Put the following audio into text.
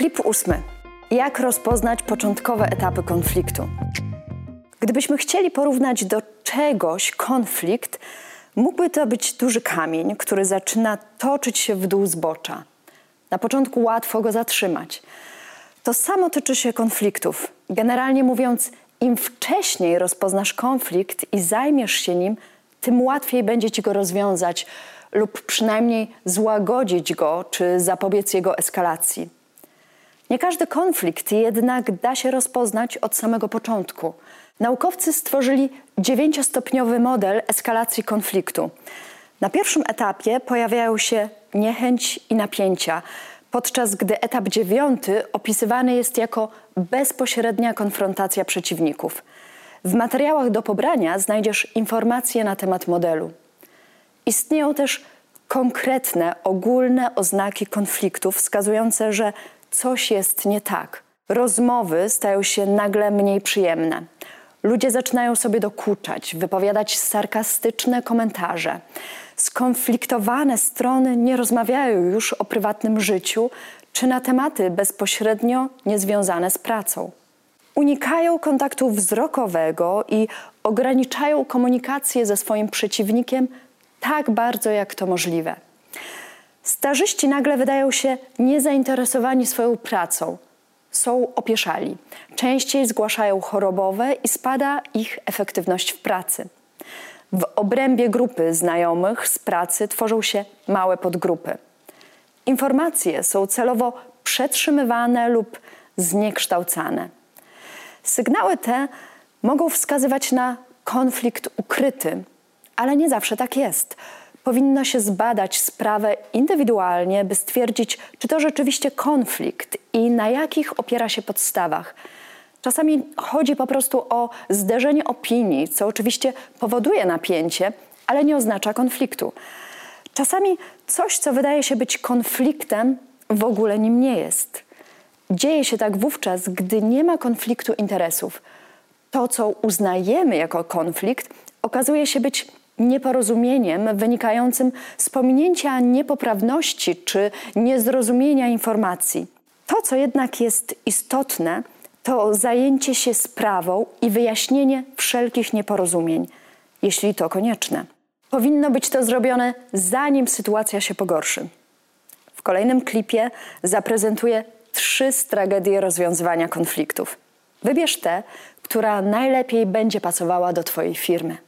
Klip 8. Jak rozpoznać początkowe etapy konfliktu? Gdybyśmy chcieli porównać do czegoś konflikt, mógłby to być duży kamień, który zaczyna toczyć się w dół zbocza. Na początku łatwo go zatrzymać. To samo tyczy się konfliktów. Generalnie mówiąc, im wcześniej rozpoznasz konflikt i zajmiesz się nim, tym łatwiej będzie ci go rozwiązać lub przynajmniej złagodzić go czy zapobiec jego eskalacji. Nie każdy konflikt jednak da się rozpoznać od samego początku. Naukowcy stworzyli 9-stopniowy model eskalacji konfliktu. Na pierwszym etapie pojawiają się niechęć i napięcia, podczas gdy etap 9 opisywany jest jako bezpośrednia konfrontacja przeciwników. W materiałach do pobrania znajdziesz informacje na temat modelu. Istnieją też konkretne, ogólne oznaki konfliktów wskazujące, że coś jest nie tak. Rozmowy stają się nagle mniej przyjemne. Ludzie zaczynają sobie dokuczać, wypowiadać sarkastyczne komentarze. Skonfliktowane strony nie rozmawiają już o prywatnym życiu czy na tematy bezpośrednio niezwiązane z pracą. Unikają kontaktu wzrokowego i ograniczają komunikację ze swoim przeciwnikiem tak bardzo, jak to możliwe. Stażyści nagle wydają się niezainteresowani swoją pracą. Są opieszali. Częściej zgłaszają chorobowe i spada ich efektywność w pracy. W obrębie grupy znajomych z pracy tworzą się małe podgrupy. Informacje są celowo przetrzymywane lub zniekształcane. Sygnały te mogą wskazywać na konflikt ukryty, ale nie zawsze tak jest. Powinno się zbadać sprawę indywidualnie, by stwierdzić, czy to rzeczywiście konflikt i na jakich opiera się podstawach. Czasami chodzi po prostu o zderzenie opinii, co oczywiście powoduje napięcie, ale nie oznacza konfliktu. Czasami coś, co wydaje się być konfliktem, w ogóle nim nie jest. Dzieje się tak wówczas, gdy nie ma konfliktu interesów. To, co uznajemy jako konflikt, okazuje się być nieporozumieniem wynikającym z pominięcia niepoprawności czy niezrozumienia informacji. To, co jednak jest istotne, to zajęcie się sprawą i wyjaśnienie wszelkich nieporozumień, jeśli to konieczne. Powinno być to zrobione, zanim sytuacja się pogorszy. W kolejnym klipie zaprezentuję 3 strategie rozwiązywania konfliktów. Wybierz tę, która najlepiej będzie pasowała do Twojej firmy.